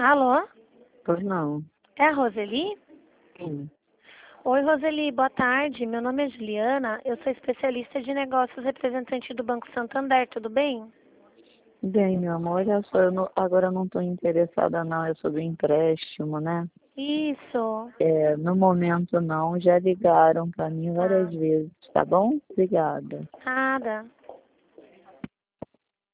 Alô? Pois não. É a Roseli? Sim. Oi, Roseli, boa tarde. Meu nome é Juliana, eu sou especialista de negócios representante do Banco Santander, tudo bem? Bem, meu amor, olha só, agora eu não estou interessada não, é sobre empréstimo, né? Isso. No momento não, já ligaram para mim várias Tá. vezes, tá bom? Obrigada. Nada.